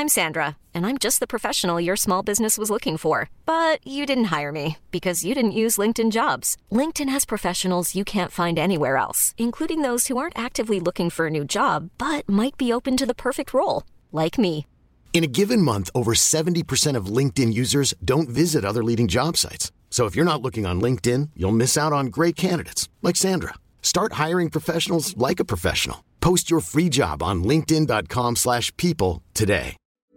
I'm Sandra, and I'm just the professional your small business was looking for. But you didn't hire me because you didn't use LinkedIn Jobs. LinkedIn has professionals you can't find anywhere else, including those who aren't actively looking for a new job, but might be open to the perfect role, like me. In a given month, over 70% of LinkedIn users don't visit other leading job sites. So if you're not looking on LinkedIn, you'll miss out on great candidates like Sandra. Start hiring professionals like a professional. Post your free job on linkedin.com/people today.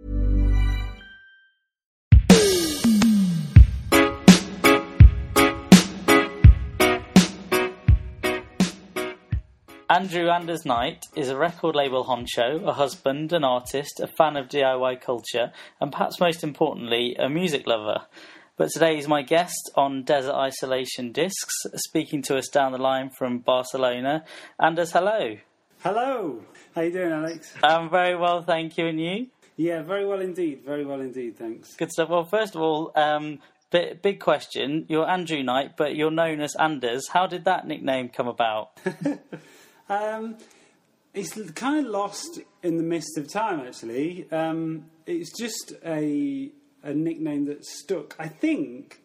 Andrew Anders Knight is a record label honcho, a husband, an artist, a fan of DIY culture, and perhaps most importantly, a music lover. But today he's my guest on Desert Isolation Discs, speaking to us down the line from Barcelona. Anders, hello. Hello. How you doing, Alex? I'm very well, thank you. And you? Yeah, very well indeed. Very well indeed, thanks. Good stuff. Well, first of all, big question. You're Andrew Knight, but you're known as Anders. How did that nickname come about? It's kind of lost in the mist of time, actually. It's just a nickname that stuck. I think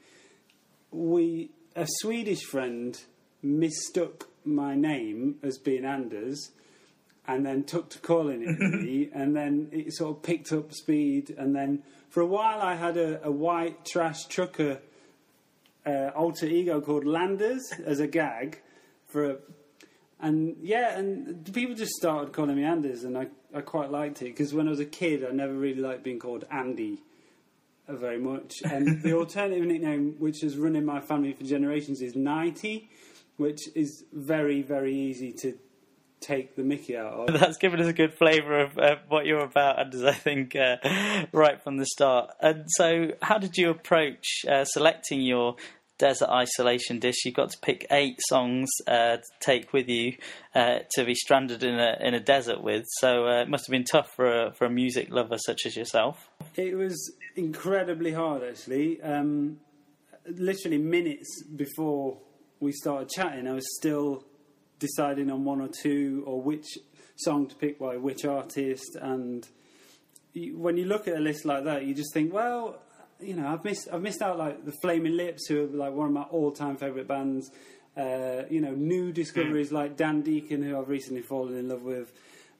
a Swedish friend mistook my name as being Anders and then took to calling it me, and then it sort of picked up speed, and then for a while I had a white trash trucker alter ego called Landers as a gag and people just started calling me Anders, and I quite liked it, because when I was a kid I never really liked being called Andy very much. And the alternative nickname, which has run in my family for generations, is Nighty, which is very, very easy to take the mickey out of. That's given us a good flavour of what you're about, Anders, I think, right from the start. And so how did you approach selecting your Desert Isolation disc? You got to pick 8 songs to take with you to be stranded in a desert with. So it must have been tough for a music lover such as yourself. It was incredibly hard, actually. Literally minutes before we started chatting, I was still deciding on one or two, or which song to pick by which artist. And when you look at a list like that, you just think, well, you know, I've missed out, like the Flaming Lips, who are like one of my all-time favourite bands. New discoveries like Dan Deacon, who I've recently fallen in love with.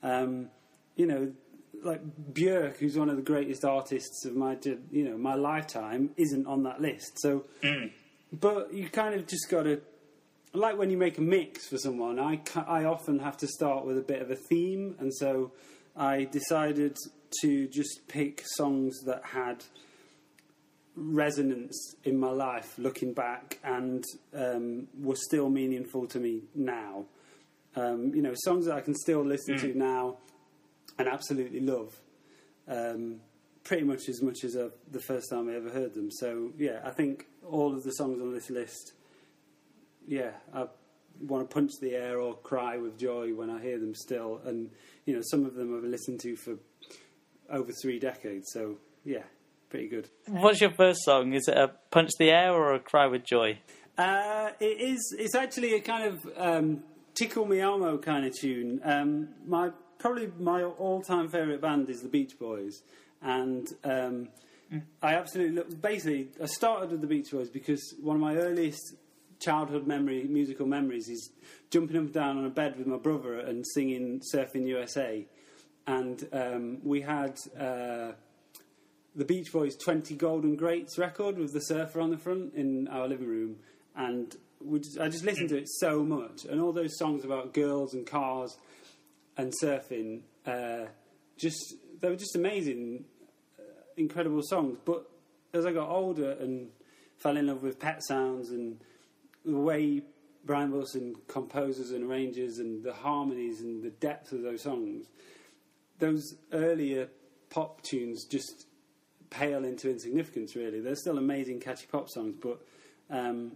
Like Björk, who's one of the greatest artists of my lifetime, isn't on that list. So, but you kind of just got to, like when you make a mix for someone, I often have to start with a bit of a theme, and so I decided to just pick songs that had resonance in my life looking back, and were still meaningful to me now. Songs that I can still listen to now and absolutely love, pretty much as the first time I ever heard them. So yeah, I think all of the songs on this list, I want to punch the air or cry with joy when I hear them still. And some of them I've listened to for over 3 decades. So yeah, pretty good. What's your first song? Is it a punch the air or a cry with joy? It's actually a kind of Tickle Me Elmo kind of tune. Probably my all-time favourite band is the Beach Boys, and I absolutely basically I started with the Beach Boys because one of my earliest childhood musical memories is jumping up and down on a bed with my brother and singing Surfing USA, and we had the Beach Boys 20 Golden Greats record with the surfer on the front in our living room, and I just listened to it so much, and all those songs about girls and cars and surfing, they were just amazing, incredible songs. But as I got older and fell in love with Pet Sounds and the way Brian Wilson composes and arranges, and the harmonies and the depth of those songs, those earlier pop tunes just pale into insignificance, really. They're still amazing, catchy pop songs, but and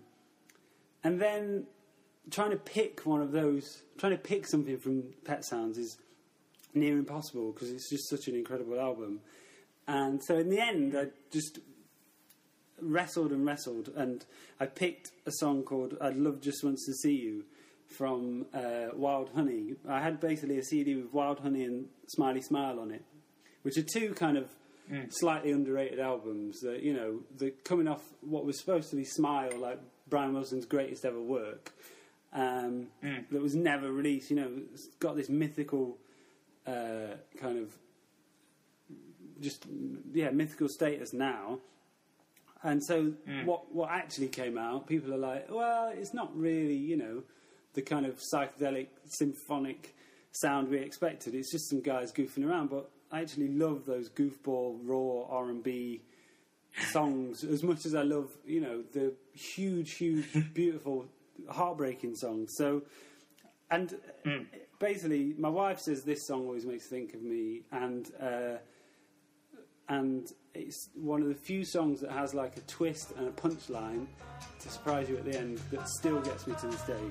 then trying to pick something from Pet Sounds is near impossible because it's just such an incredible album. And so in the end, I just wrestled, and I picked a song called I'd Love Just Once to See You from Wild Honey. I had basically a CD with Wild Honey and Smiley Smile on it, which are two kind of slightly underrated albums that, you know, they're coming off what was supposed to be Smile, like Brian Wilson's greatest ever work, that was never released. You know, it's got this mythical kind of mythical status now. And so what actually came out, people are like, well, it's not really, you know, the kind of psychedelic symphonic sound we expected. It's just some guys goofing around. But I actually love those goofball, raw R&B songs as much as I love, you know, the huge, beautiful, heartbreaking songs. So, and basically, my wife says this song always makes her think of me, and it's one of the few songs that has like a twist and a punchline to surprise you at the end that still gets me to this day.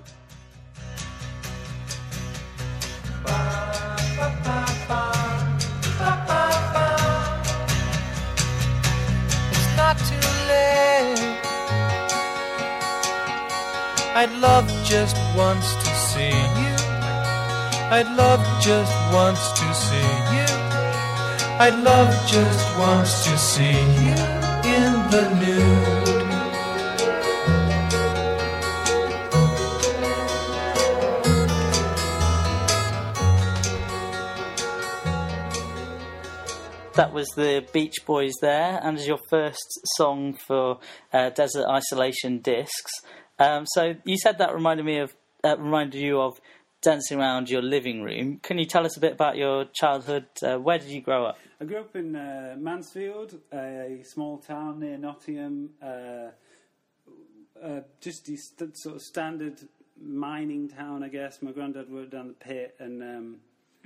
It's not too late. I'd love just once to see you. I'd love just once to see you. I'd love just once to see you in the nude. That was the Beach Boys there, and as your first song for Desert Isolation Discs. So you said that reminded you of dancing around your living room. Can you tell us a bit about your childhood? Where did you grow up? I grew up in Mansfield, a small town near Nottingham. Just the sort of standard mining town, I guess. My granddad worked down the pit, and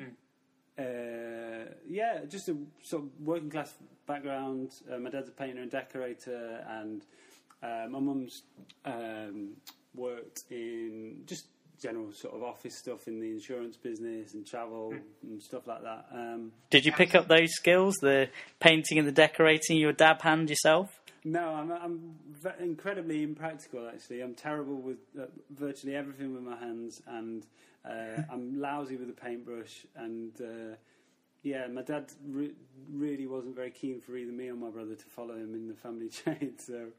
just a sort of working class background. My dad's a painter and decorator, and my mum's worked in just general sort of office stuff in the insurance business and travel and stuff like that. Did you pick up those skills, the painting and the decorating, your dab hand yourself? No, I'm incredibly impractical, actually. I'm terrible with virtually everything with my hands, and I'm lousy with a paintbrush. And my dad really wasn't very keen for either me or my brother to follow him in the family trade. So,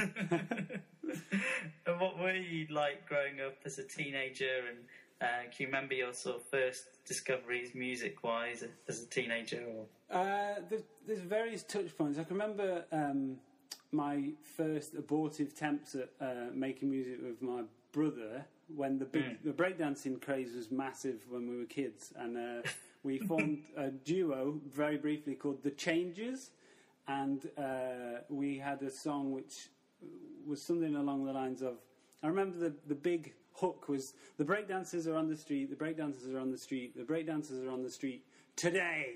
and what were you like growing up as a teenager? And can you remember your sort of first discoveries, music-wise, as a teenager? Or? There's various touch points. I can remember my first abortive attempts at making music with my brother when the breakdancing craze was massive when we were kids, and we formed a duo very briefly called The Changes, and we had a song which was something along the lines of, I remember the big hook was, the breakdancers are on the street, the breakdancers are on the street, the breakdancers are on the street today.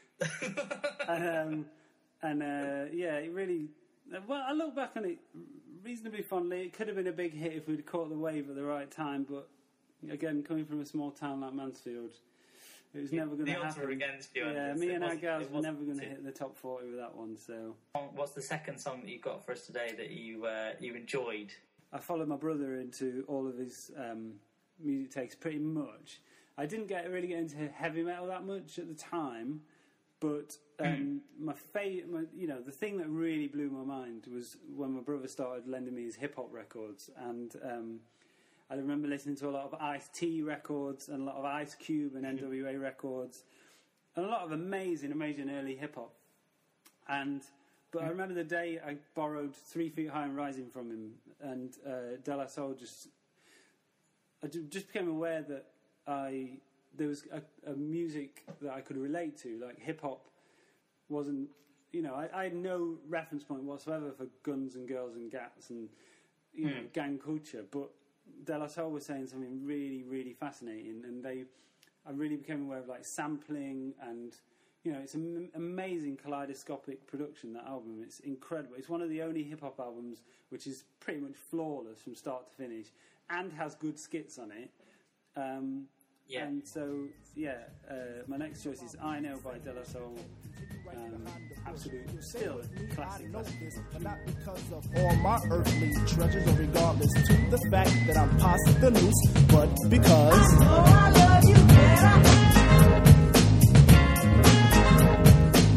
It really, well, I look back on it reasonably fondly. It could have been a big hit if we'd caught the wave at the right time, but again, coming from a small town like Mansfield, it was never going to happen. The odds were against you. Yeah, me and our guys were never going to hit the top 40 with that one. So, what's the second song that you got for us today that you enjoyed? I followed my brother into all of his music takes pretty much. I didn't really get into heavy metal that much at the time, but my favourite, the thing that really blew my mind was when my brother started lending me his hip hop records, and I remember listening to a lot of Ice-T records and a lot of Ice Cube and NWA records, and a lot of amazing early hip hop. But I remember the day I borrowed 3 Feet High and Rising from him, and De La Soul I just became aware that there was a music that I could relate to, like hip hop wasn't, I had no reference point whatsoever for guns and girls and gats and gang culture, but De La Soul was saying something really, really fascinating, and I really became aware of like sampling, and it's an amazing kaleidoscopic production, that album. It's incredible. It's one of the only hip hop albums which is pretty much flawless from start to finish and has good skits on it. And so, my next choice is I Know by De La Soul. Absolute, still a classic. But not because of all my earthly treasures, or regardless to the fact that I'm past the noose, but because I know I love you better.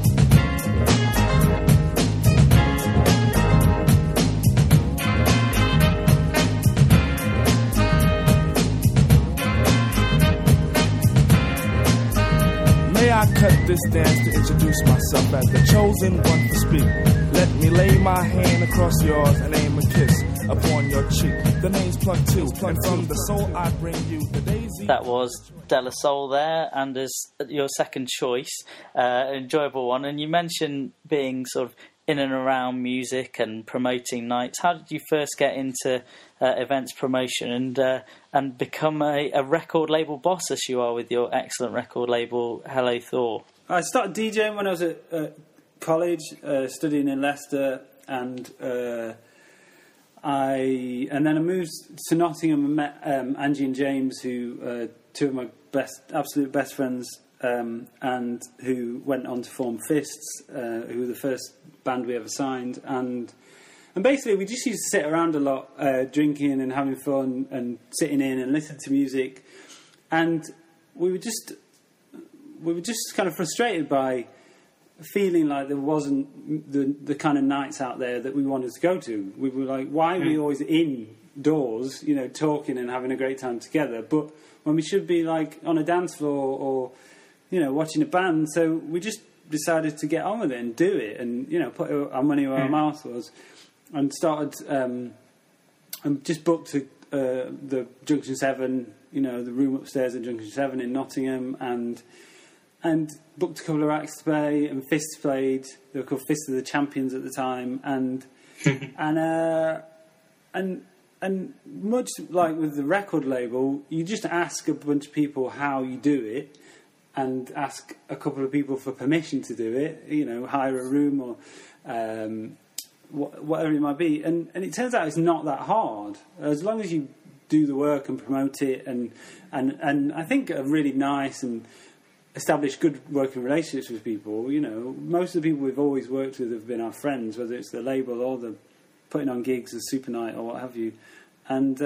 dance to introduce myself as the chosen one to speak. Let me lay my hand across yours and aim a kiss upon your cheek. The name's Plug 2, and from the soul I bring you the daisy. That was De La Soul there, and as your second choice, an enjoyable one. And you mentioned being sort of in and around music and promoting nights. How did you first get into events promotion and become a record label boss, as you are with your excellent record label, Hello Thor? I started DJing when I was at college, studying in Leicester, and then I moved to Nottingham and met Angie and James, who two of my absolute best friends, and who went on to form Fists, who were the first band we ever signed, and basically we just used to sit around a lot, drinking and having fun and sitting in and listening to music, and we were just kind of frustrated by feeling like there wasn't the kind of nights out there that we wanted to go to. We were like, why are we always indoors, talking and having a great time together, but when we should be like on a dance floor or watching a band? So we just decided to get on with it and do it, and put our money where our mouth was, and started and just booked the Junction 7, the room upstairs at Junction 7 in Nottingham, and booked a couple of acts to play, and Fists played. They were called Fists of the Champions at the time, and much like with the record label, you just ask a bunch of people how you do it, and ask a couple of people for permission to do it, hire a room or whatever it might be. And it turns out it's not that hard, as long as you do the work and promote it, and I think a really nice and established good working relationships with people. Most of the people we've always worked with have been our friends, whether it's the label or the putting on gigs as Super Night or what have you. And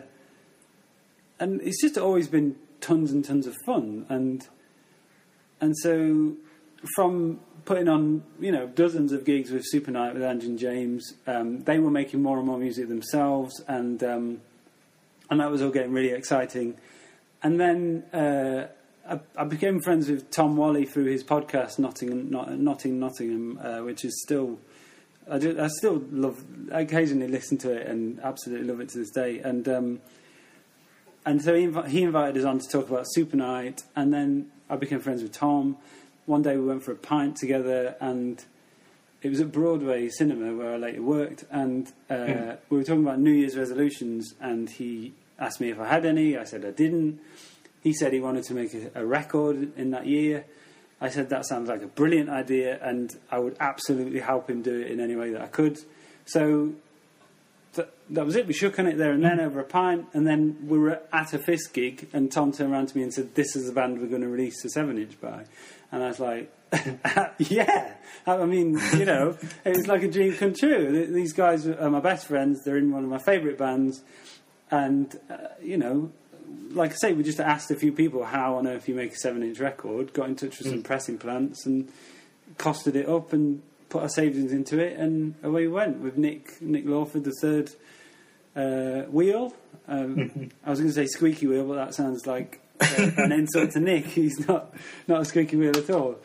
it's just always been tons and tons of fun. And so from putting on, dozens of gigs with Super Night, with Angie and James, they were making more and more music themselves, and that was all getting really exciting. And then I became friends with Tom Wally through his podcast, Nottingham, which is still... I still I occasionally listen to it and absolutely love it to this day. And so he invited us on to talk about Super Night, and then I became friends with Tom. One day we went for a pint together, and it was at Broadway Cinema where I later worked, and we were talking about New Year's resolutions, and he asked me if I had any. I said I didn't. He said he wanted to make a record in that year. I said that sounds like a brilliant idea, and I would absolutely help him do it in any way that I could. So that was it. We shook on it there and then over a pint, and then we were at a Fist gig, and Tom turned around to me and said, "This is the band we're going to release a 7-inch by." And I was like, yeah. I mean, it was like a dream come true. These guys are my best friends. They're in one of my favourite bands. And, like I say, we just asked a few people how on earth you make a 7-inch record, got in touch with some pressing plants and costed it up and put our savings into it, and away we went with Nick Lawford, the third wheel. I was going to say squeaky wheel, but that sounds like an insult to Nick. He's not a squeaky wheel at all.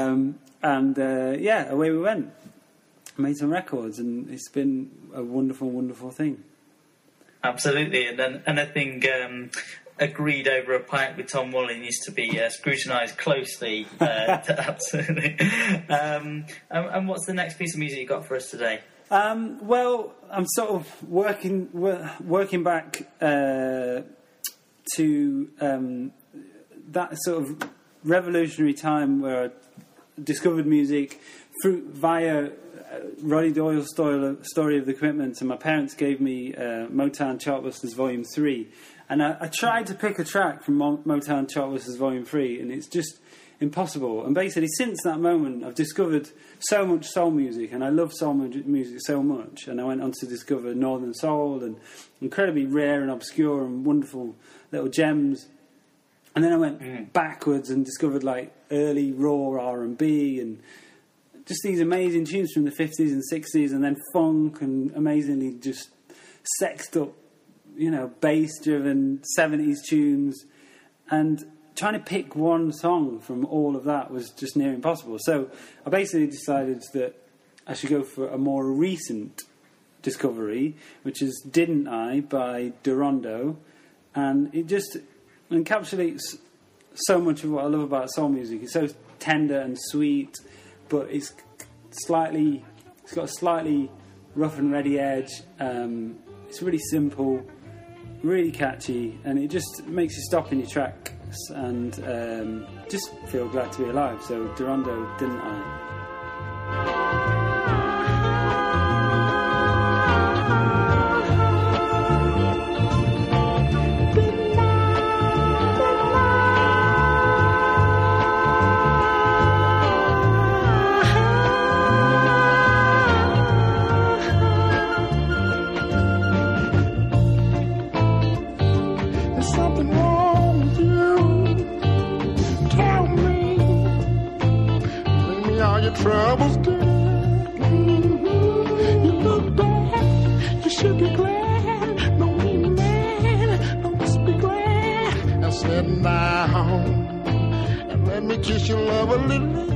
Away we went. Made some records, and it's been a wonderful, wonderful thing. Absolutely, and then anything agreed over a pint with Tom Wally needs to be scrutinised closely. Absolutely. And what's the next piece of music you got for us today? Well, I'm sort of working back to that sort of revolutionary time where I discovered music via Roddy Doyle's Story of the Commitments, and my parents gave me Motown Chartbusters Volume 3, and I tried to pick a track from Motown Chartbusters Volume 3, and it's just impossible. And basically since that moment I've discovered so much soul music, and I love soul music so much, and I went on to discover Northern Soul and incredibly rare and obscure and wonderful little gems. And then I went backwards and discovered like early raw R&B and just these amazing tunes from the 50s and 60s, and then funk and amazingly just sexed up, bass-driven 70s tunes. And trying to pick one song from all of that was just near impossible. So I basically decided that I should go for a more recent discovery, which is Didn't I by Durando, and it just encapsulates so much of what I love about soul music. It's so tender and sweet, but it's got a slightly rough and ready edge. It's really simple, really catchy, and it just makes you stop in your tracks and just feel glad to be alive. So Durando, Didn't I? Troubles, girl. You look bad, you should be glad. Don't be mad, don't just be glad. I said now, and let me kiss your love a little.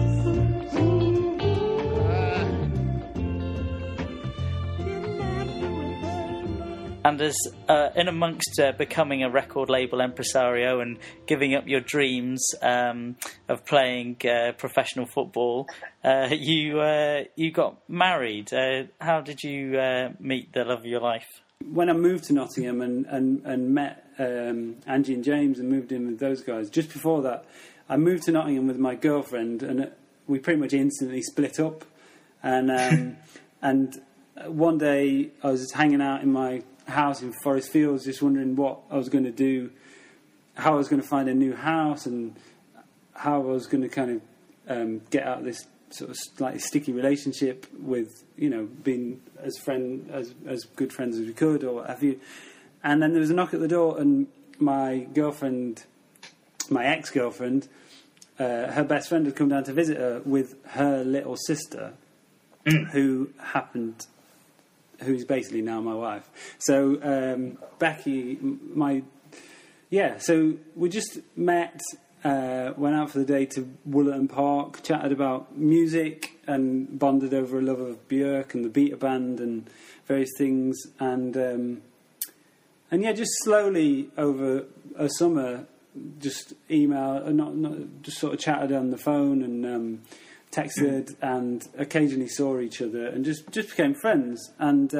And as in amongst becoming a record label impresario and giving up your dreams of playing professional football, you got married. How did you meet the love of your life? When I moved to Nottingham and met Angie and James and moved in with those guys, just before that, I moved to Nottingham with my girlfriend, and we pretty much instantly split up. And and one day I was hanging out in my house in Forest Fields, just wondering what I was going to do, how I was going to find a new house, and how I was going to kind of get out of this sort of slightly sticky relationship with, you know, being as good friends as we could, or what have you. And then there was a knock at the door, and my girlfriend, my ex-girlfriend, her best friend had come down to visit her with her little sister, who's basically now my wife. So Becky, so we just met, went out for the day to Woollerton Park, chatted about music and bonded over a love of Björk and the Beta Band and various things. And just slowly over a summer, just just sort of chatted on the phone and texted and occasionally saw each other and just became friends. And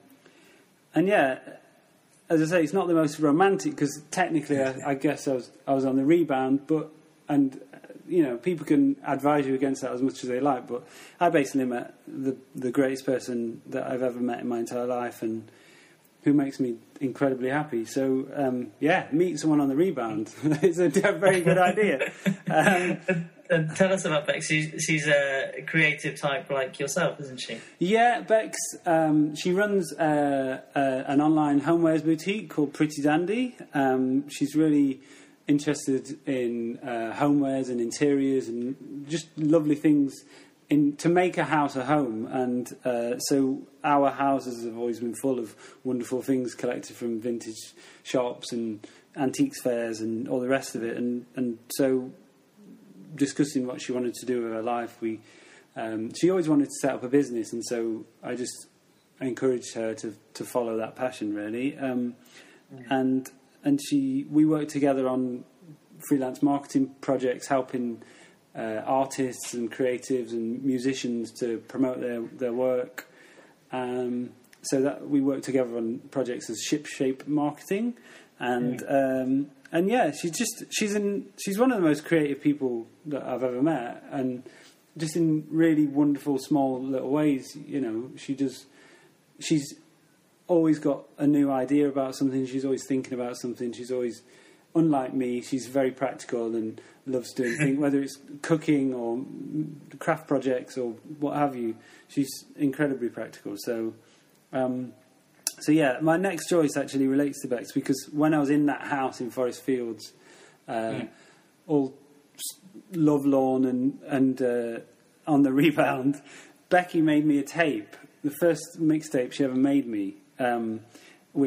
as I say, it's not the most romantic, because technically I guess I was on the rebound, but people can advise you against that as much as they like, but I basically met the greatest person that I've ever met in my entire life, and who makes me incredibly happy. So meet someone on the rebound. It's a very good idea. And tell us about Bex. She's a creative type like yourself, isn't she? Yeah, Bex. She runs an online homewares boutique called Pretty Dandy. She's really interested in homewares and interiors and just lovely things to make a house a home. And so our houses have always been full of wonderful things collected from vintage shops and antiques fairs and all the rest of it. And so, discussing what she wanted to do with her life, she always wanted to set up a business, and so I encouraged her to follow that passion, really. And we worked together on freelance marketing projects, helping artists and creatives and musicians to promote their work. So that we worked together on projects as Shipshape Marketing, and she's one of the most creative people that I've ever met, and just in really wonderful small little ways. You know, she's always got a new idea about something. She's always thinking about something. She's always, unlike me, she's very practical and loves doing things, whether it's cooking or craft projects or what have you. She's incredibly practical. So my next choice actually relates to Bex, because when I was in that house in Forest Fields, all lovelorn and on the rebound, Becky made me a tape, the first mixtape she ever made me, which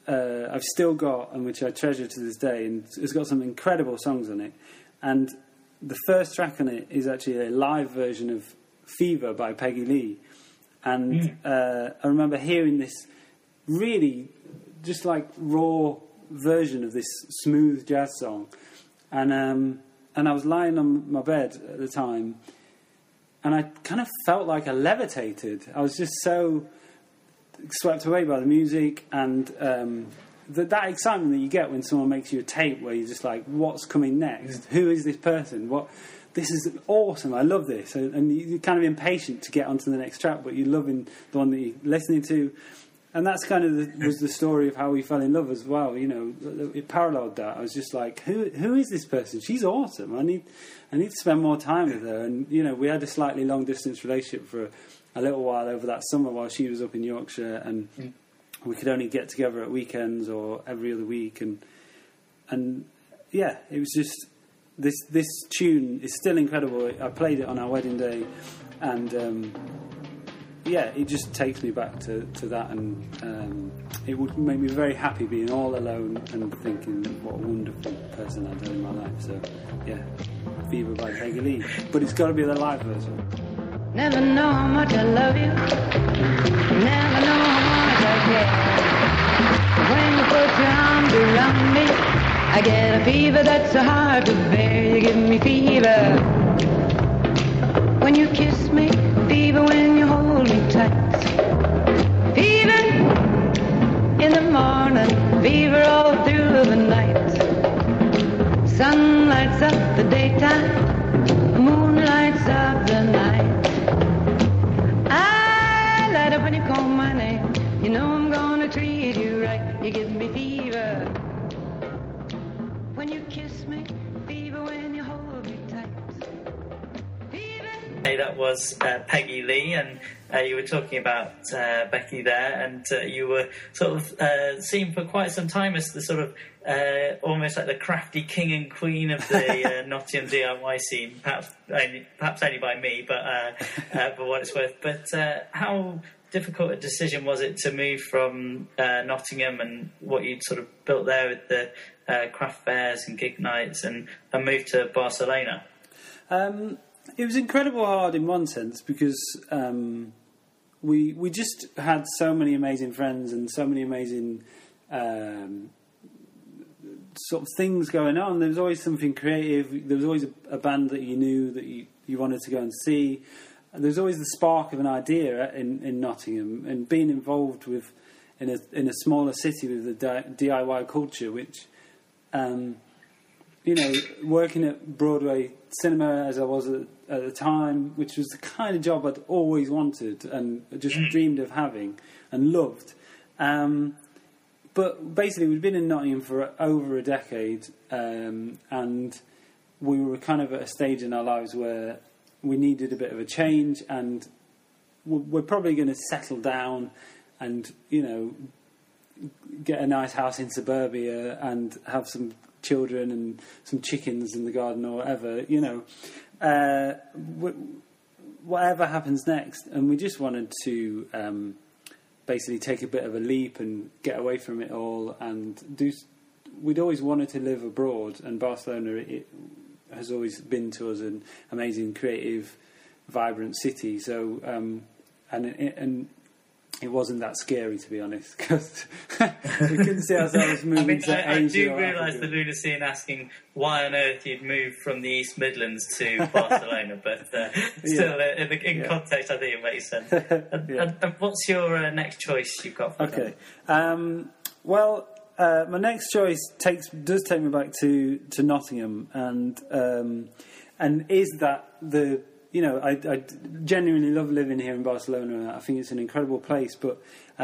I've still got, and which I treasure to this day, and it's got some incredible songs on it. And the first track on it is actually a live version of Fever by Peggy Lee. And I remember hearing this really just like raw version of this smooth jazz song. And I was lying on my bed at the time, and I kind of felt like I levitated. I was just so swept away by the music and that excitement that you get when someone makes you a tape where you're just like, what's coming next? Who is this person? This is awesome. I love this. And you're kind of impatient to get onto the next track, but you're loving the one that you're listening to. And that's kind of was the story of how we fell in love as well. You know, it paralleled that. I was just like, who is this person? She's awesome. I need to spend more time with her. And, you know, we had a slightly long distance relationship for a little while over that summer while she was up in Yorkshire, and we could only get together at weekends or every other week. And yeah, it was just, this tune is still incredible. I played it on our wedding day, and yeah, it just takes me back to that, and it would make me very happy being all alone and thinking what a wonderful person I've done in my life. So yeah, Fever by Peggy Lee, but it's got to be the live version. Never know how much I love you, never know how much I care. When you put your arms around me, I get a fever that's so hard to bear. You give me fever when you kiss me, fever when you hold me tight, fever in the morning, fever all through the night. Sun lights up the daytime, moon lights up the night. I light up when you call my name, you know I'm gonna treat you right. You give me fever when you kiss me, fever when you hold me tight. Hey, that was Peggy Lee, and you were talking about Becky there, and you were sort of seen for quite some time as the sort of almost like the crafty king and queen of the Nottingham DIY scene, perhaps only by me, but for what it's worth. But how difficult a decision was it to move from Nottingham and what you'd sort of built there with the craft fairs and gig nights and move to Barcelona? It was incredible hard in one sense because we just had so many amazing friends and so many amazing sort of things going on. There was always something creative. There was always a band that you knew that you wanted to go and see. There was always the spark of an idea in Nottingham, and being involved with in a smaller city with the DIY culture, which you know, working at Broadway Cinema as I was at the time, which was the kind of job I'd always wanted and just dreamed of having and loved. But basically, we'd been in Nottingham for over a decade, and we were kind of at a stage in our lives where we needed a bit of a change, and we're probably going to settle down and, you know, get a nice house in suburbia and have some children and some chickens in the garden or whatever, you know, whatever happens next. And we just wanted to basically take a bit of a leap and get away from it all and do. We'd always wanted to live abroad, and Barcelona it has always been to us an amazing, creative, vibrant city. So and it wasn't that scary, to be honest, because we couldn't see ourselves moving to Asia. I do realise the lunacy in asking why on earth you'd move from the East Midlands to Barcelona, but still, in context, I think it makes sense. And what's your next choice you've got for that? Well, my next choice does take me back to Nottingham, and is that the... You know, I genuinely love living here in Barcelona. I think it's an incredible place, but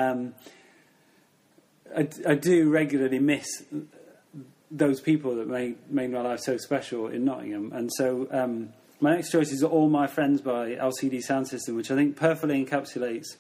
I do regularly miss those people that made my life so special in Nottingham. And so my next choice is All My Friends by LCD Sound System, which I think perfectly encapsulates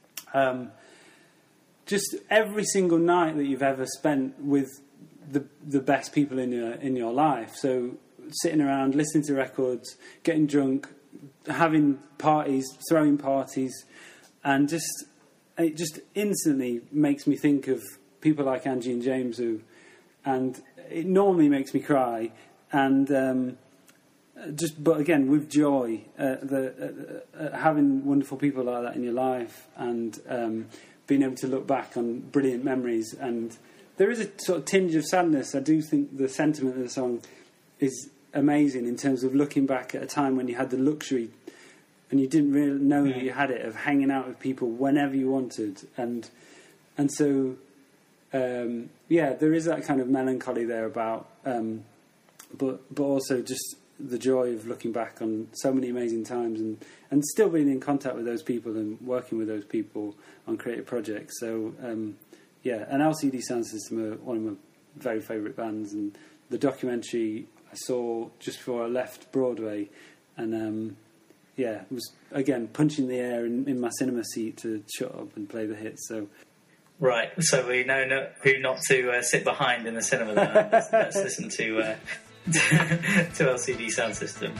just every single night that you've ever spent with the best people in your life. So sitting around, listening to records, getting drunk, having parties, throwing parties, and it just instantly makes me think of people like Angie and James and it normally makes me cry, and but again with joy, having wonderful people like that in your life, and being able to look back on brilliant memories. And there is a sort of tinge of sadness. I do think the sentiment of the song is amazing in terms of looking back at a time when you had the luxury and you didn't really know that you had it, of hanging out with people whenever you wanted, and so there is that kind of melancholy there about, but also just the joy of looking back on so many amazing times and still being in contact with those people and working with those people on creative projects. So and LCD Sound System are one of my very favourite bands, and the documentary I saw just before I left Broadway, and it was again punching the air in my cinema seat to shut up and play the hits. So right, so we know who not to sit behind in the cinema. Then. Let's listen to LCD Sound System.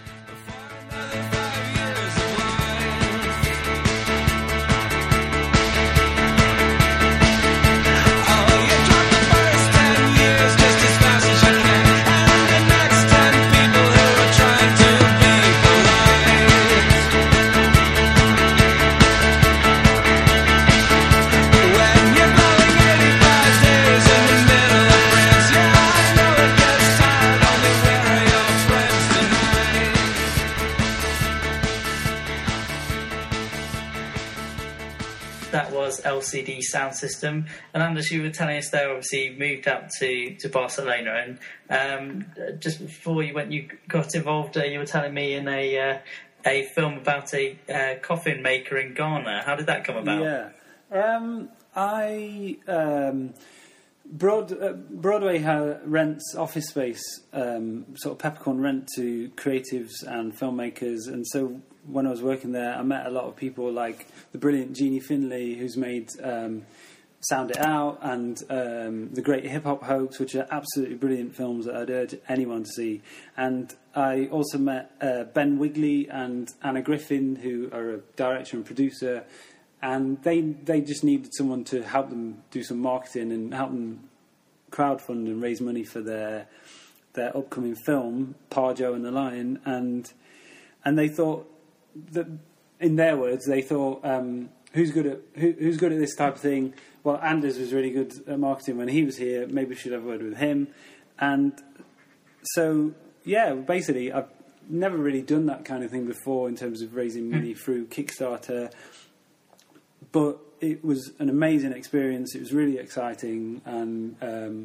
LCD Sound System. And Anders, you were telling us there, obviously you moved out to Barcelona, and just before you went, you got involved, you were telling me, in a film about a coffin maker in Ghana. How did that come about? Broadway rents office space, sort of peppercorn rent to creatives and filmmakers, and so when I was working there, I met a lot of people like the brilliant Jeannie Finlay, who's made Sound It Out and The Great Hip Hop Hoax, which are absolutely brilliant films that I'd urge anyone to see. And I also met Ben Wigley and Anna Griffin, who are a director and producer, and they just needed someone to help them do some marketing and help them crowdfund and raise money for their upcoming film, Parjo and the Lion, and they thought that, in their words, they thought, who's good at this type of thing? Well, Anders was really good at marketing when he was here. Maybe we should have a word with him. And so, basically, I've never really done that kind of thing before in terms of raising money through Kickstarter. But it was an amazing experience. It was really exciting, and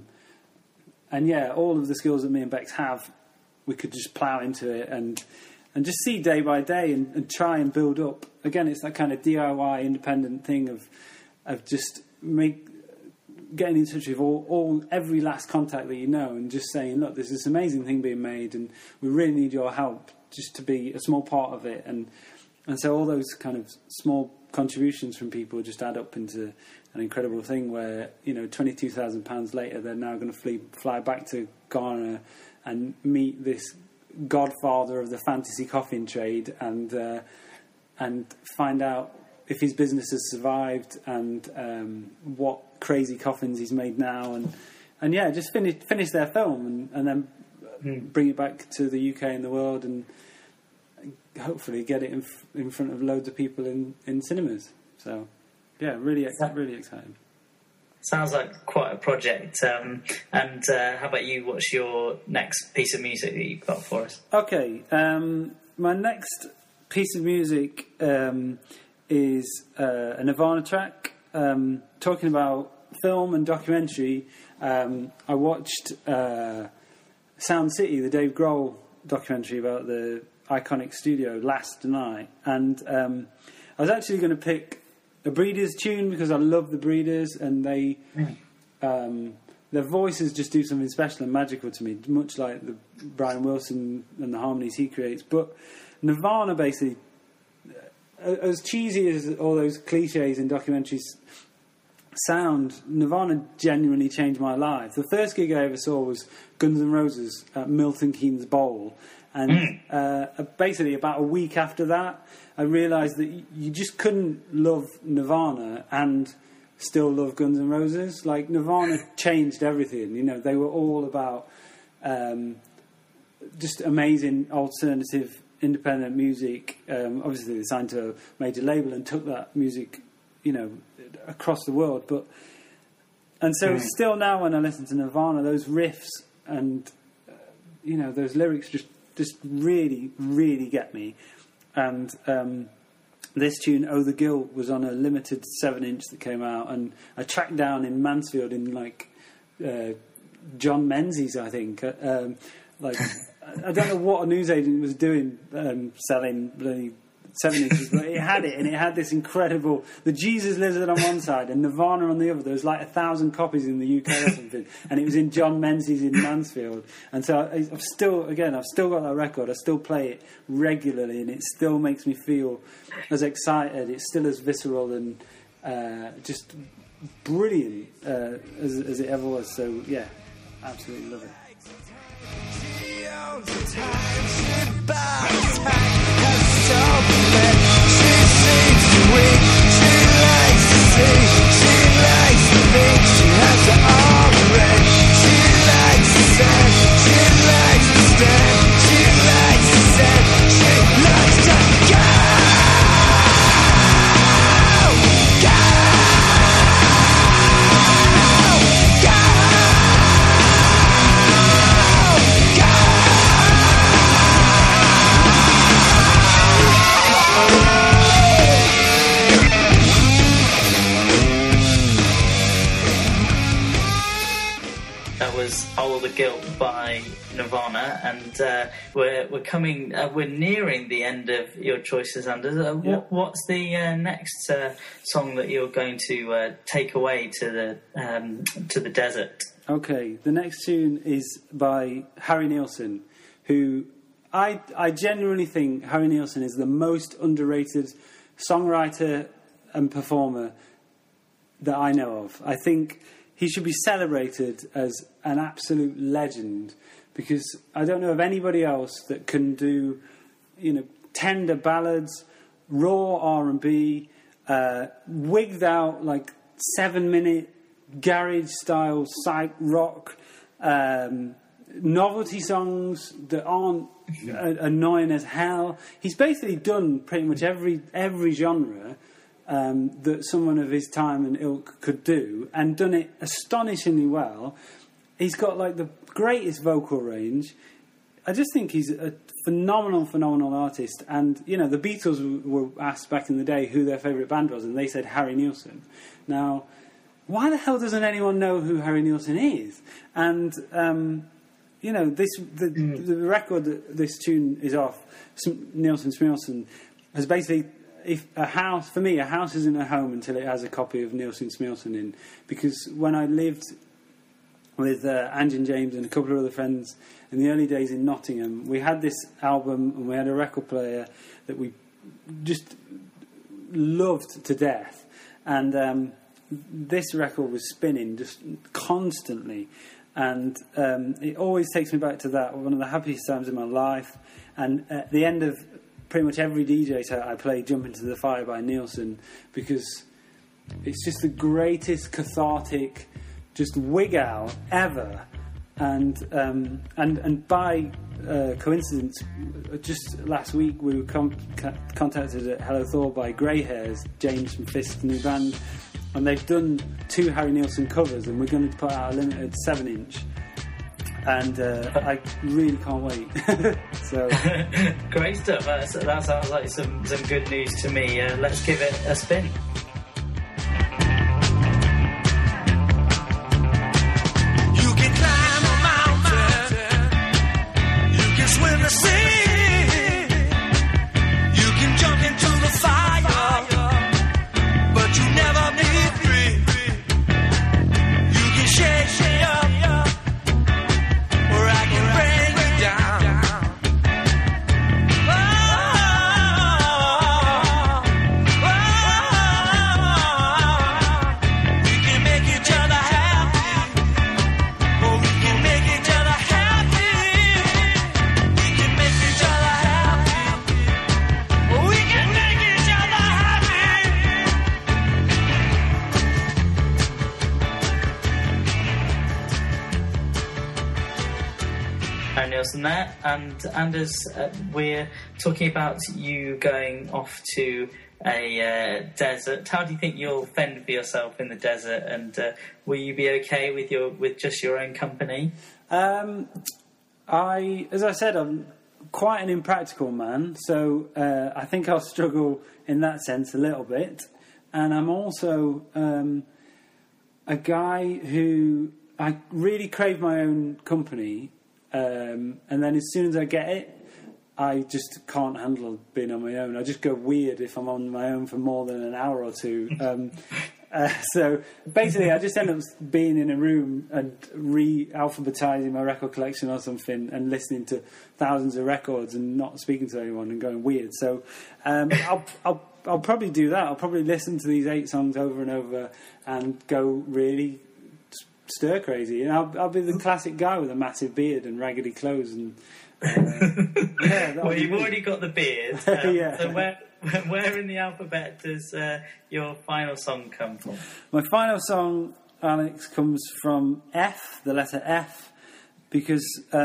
all of the skills that me and Bex have, we could just plough into it and just see day by day and try and build up. Again, it's that kind of DIY independent thing of just getting in touch with every last contact that you know, and just saying, look, there's this amazing thing being made, and we really need your help just to be a small part of it. And so all those kind of small contributions from people just add up into an incredible thing where, £22,000 later, they're now going to fly back to Ghana and meet this godfather of the fantasy coffin trade, and find out if his business has survived, and what crazy coffins he's made now, and just finish their film and then bring it back to the UK and the world, and hopefully get it in front of loads of people in cinemas. So really exciting. Sounds like quite a project. And how about you? What's your next piece of music that you've got for us? Okay, my next piece of music is a Nirvana track. Talking about film and documentary, I watched Sound City, the Dave Grohl documentary about the iconic studio, last night. And I was actually going to pick a Breeders tune because I love the Breeders, and they their voices just do something special and magical to me, much like the Brian Wilson and the harmonies he creates. But Nirvana, basically, as cheesy as all those cliches in documentaries sound, Nirvana genuinely changed my life. The first gig I ever saw was Guns N' Roses at Milton Keynes Bowl, and basically about a week after that, I realised that you just couldn't love Nirvana and still love Guns N' Roses. Like, Nirvana changed everything. You know, they were all about just amazing alternative independent music. Obviously they signed to a major label and took that music, you know, across the world. And so still now when I listen to Nirvana, those riffs and you know, those lyrics just really, really get me. And this tune, Oh the Guilt, was on a limited 7-inch that came out, and I tracked down in Mansfield in like John Menzies, I think. Like, I don't know what a newsagent was doing, selling bloody 7-inches, but it had it, and it had this incredible, the Jesus Lizard on one side and Nirvana on the other. There was like 1,000 copies in the UK or something, and it was in John Menzies in Mansfield. And so I've still got that record. I still play it regularly, and it still makes me feel as excited. It's still as visceral and just brilliant as it ever was. So yeah, absolutely love it. All the Guilt by Nirvana, and we're nearing the end of your choices, Anders. What's the next song that you're going to take away to the desert? Okay, the next tune is by Harry Nilsson, who I genuinely think Harry Nilsson is the most underrated songwriter and performer that I know of. I think he should be celebrated as an absolute legend, because I don't know of anybody else that can do, you know, tender ballads, raw R&B, wigged out like 7-minute garage style psych rock, novelty songs that aren't annoying as hell. He's basically done pretty much every genre that someone of his time and ilk could do, and done it astonishingly well. He's got like the greatest vocal range. I just think he's a phenomenal artist. And, you know, the Beatles were asked back in the day who their favourite band was, and they said Harry Nilsson. Now, why the hell doesn't anyone know who Harry Nilsson is? And, you know, the record that this tune is off, Nilsson Smilsson, has basically... a house isn't a home until it has a copy of Nilsson Smilsson in. Because when I lived with Ange and James and a couple of other friends in the early days in Nottingham, we had this album and we had a record player that we just loved to death. And this record was spinning just constantly. And it always takes me back to that, one of the happiest times in my life. And at the end of pretty much every DJ set I play Jump Into the Fire by Nilsson, because it's just the greatest cathartic just wig out ever. And by coincidence, just last week we were contacted at Hello Thor by Grey Hairs, James from Fisk's new band, and they've done 2 Harry Nilsson covers, and we're going to put out a limited 7-inch. And I really can't wait. So great stuff. That sounds like some good news to me. Let's give it a spin. You can climb a mountain, you can swim the sea, you can jump into the fire, but you never be free. You can shake up, else than that. And Anders, we're talking about you going off to a desert. How do you think you'll fend for yourself in the desert? And will you be okay with just your own company? As I said, I'm quite an impractical man, so I think I'll struggle in that sense a little bit. And I'm also a guy who I really crave my own company, and then as soon as I get it, I just can't handle being on my own. I just go weird if I'm on my own for more than an hour or two. So basically, I just end up being in a room and re-alphabetizing my record collection or something and listening to thousands of records and not speaking to anyone and going weird. So I'll probably do that. I'll probably listen to these 8 songs over and over and go really stir crazy. And I'll be the classic guy with a massive beard and raggedy clothes and. Well, you've already got the beard. Yeah. So where in the alphabet does your final song come from? My final song, Alex, comes from F, the letter F, because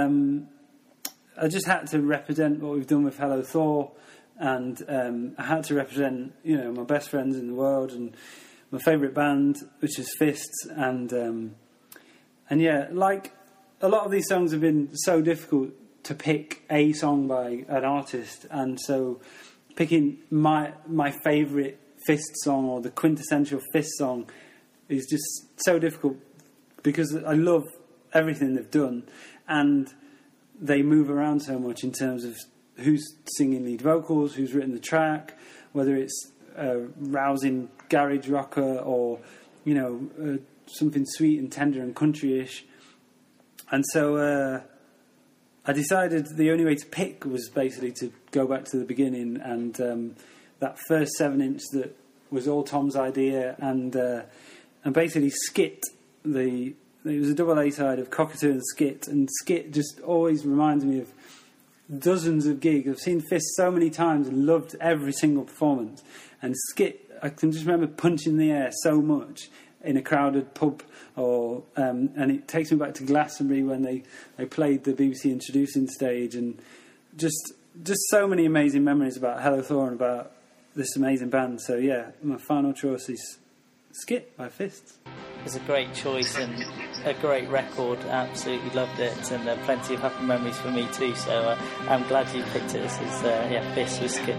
I just had to represent what we've done with Hello Thor, and I had to represent, my best friends in the world and my favourite band, which is Fists, and yeah, like a lot of these songs have been so difficult to pick a song by an artist, and so picking my favourite Fist song or the quintessential Fist song is just so difficult because I love everything they've done, and they move around so much in terms of who's singing lead vocals, who's written the track, whether it's a rousing garage rocker or something sweet and tender and country-ish. And so I decided the only way to pick was basically to go back to the beginning, and that first 7-inch that was all Tom's idea, and basically Skit. It was a double A side of Cockatoo and Skit just always reminds me of dozens of gigs. I've seen Fist so many times and loved every single performance, and Skit, I can just remember punching the air so much in a crowded pub, and it takes me back to Glastonbury when they played the BBC introducing stage, and just so many amazing memories about Hello Thor and about this amazing band. So yeah, my final choice is Skit by Fists. It was a great choice and a great record. Absolutely loved it, and plenty of happy memories for me too. So I'm glad you picked it. This is Fists with Skit.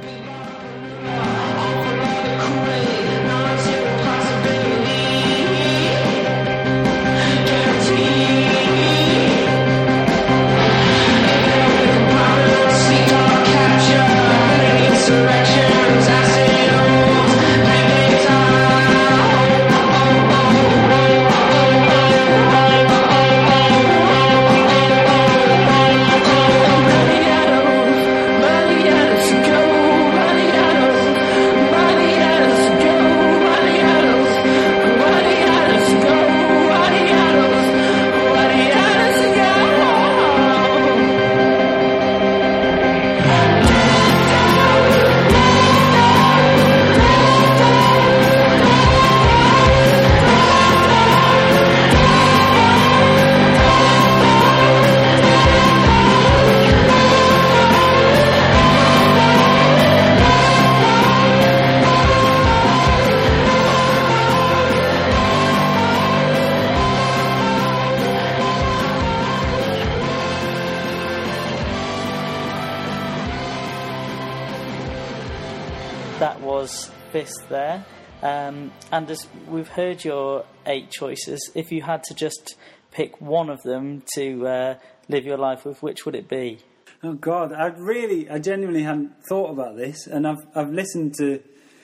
That was Fist there. And as we've heard your 8 choices, if you had to just pick one of them to live your life with, which would it be? Oh God, I genuinely hadn't thought about this, and I've listened to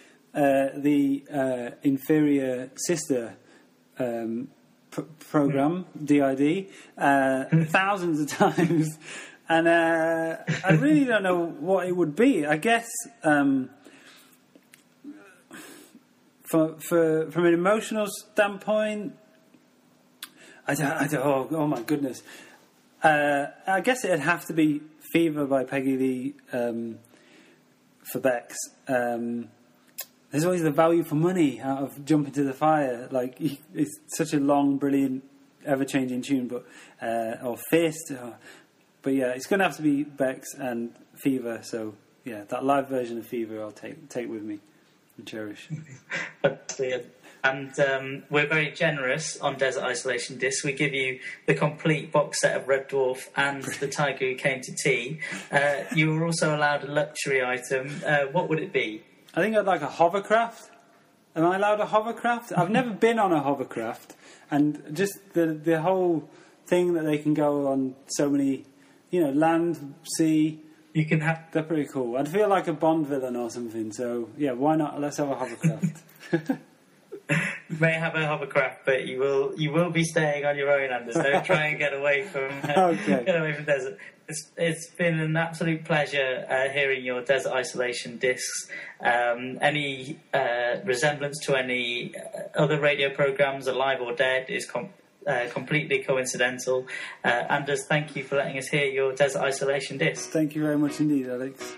the Inferior Sister program, DID, thousands of times, and I really don't know what it would be. I guess from an emotional standpoint, I don't, oh my goodness. I guess it'd have to be Fever by Peggy Lee for Bex. There's always the value for money out of Jump Into the Fire. Like, it's such a long, brilliant, ever-changing tune. But or Fist, But yeah, it's going to have to be Bex and Fever. So yeah, that live version of Fever I'll take with me and cherish. And we're very generous on Desert Isolation Discs. We give you the complete box set of Red Dwarf and The Tiger Who Came to Tea. You were also allowed a luxury item. What would it be? I think I'd like a hovercraft. Am I allowed a hovercraft? I've never been on a hovercraft. And just the whole thing that they can go on so many, land, sea. You can have... They're pretty cool. I'd feel like a Bond villain or something. So, yeah, why not? Let's have a hovercraft. You may have a hovercraft, but you will be staying on your own, Anders. Don't try and get away from desert. It's been an absolute pleasure hearing your Desert Isolation discs. Any resemblance to any other radio programs, alive or dead, is completely coincidental. Anders, thank you for letting us hear your Desert Isolation discs. Thank you very much indeed, Alex.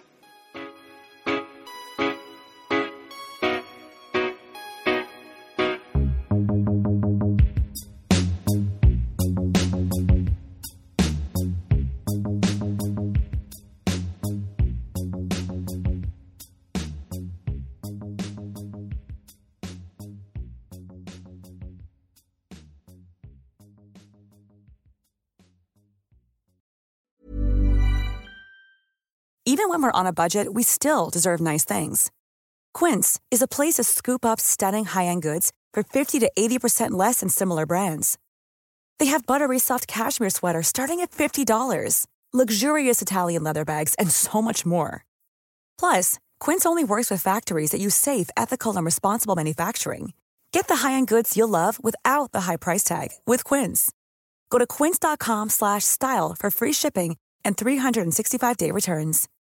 Even when we're on a budget, we still deserve nice things. Quince is a place to scoop up stunning high-end goods for 50 to 80% less than similar brands. They have buttery soft cashmere sweaters starting at $50, luxurious Italian leather bags, and so much more. Plus, Quince only works with factories that use safe, ethical, and responsible manufacturing. Get the high-end goods you'll love without the high price tag with Quince. Go to quince.com/style for free shipping and 365-day returns.